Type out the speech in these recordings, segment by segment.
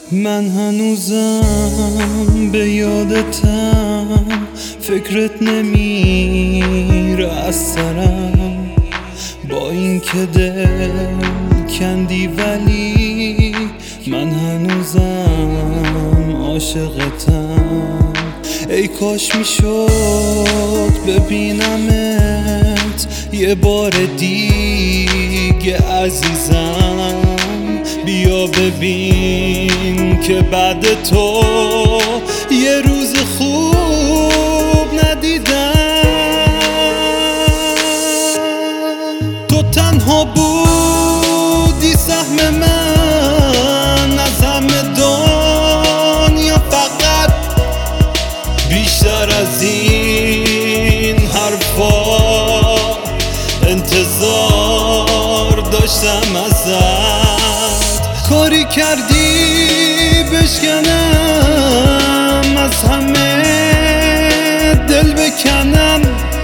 من هنوزم به یادتم، فکرت نمیره از سرم. با این که دل کندی ولی من هنوزم عاشقتم. ای کاش میشد ببینمت یه بار دیگه عزیزم. بیا ببین که بعد تو یه روز خوب ندیدم. تو تنها بودی سهم من از همه دنیا، فقط بیشتر از این حرفا انتظار داشتم ازت. کاری کردی بشکنم از همه دل بکنم،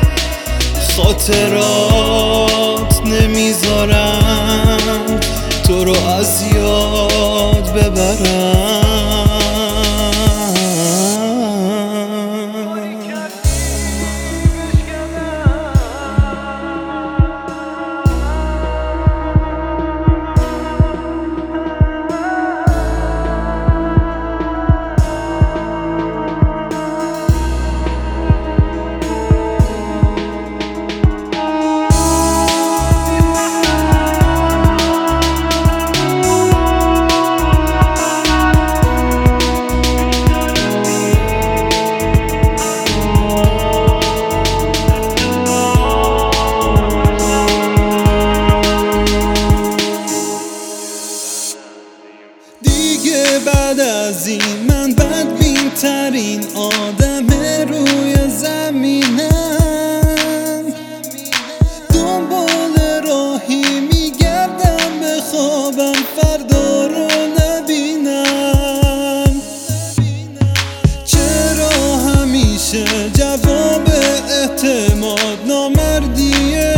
خاطرات نمیذارم تو رو از یاد ببرم. دیگه بعد از این من بدبین ترین آدم روی زمینم. دنبال راهی میگردم بخوابم فردا رو نبینم. چرا همیشه جواب اعتماد نامردیه؟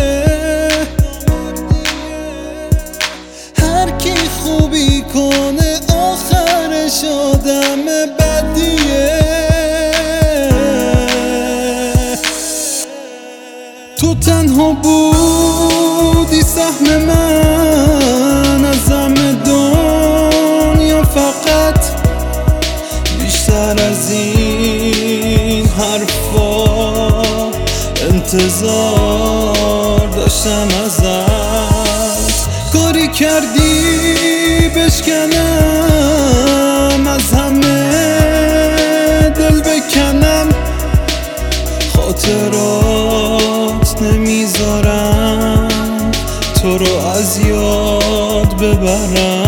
هر کی خوبی کنه آخرش آدم بدیه. تو تنها بودی سهم من از همه دنیا، فقط بیشتر از این حرفا انتظار داشتم ازت. کاری کردی بشکنم از همه دل بکنم، خاطرات نمیذارم تو رو از یاد ببرم.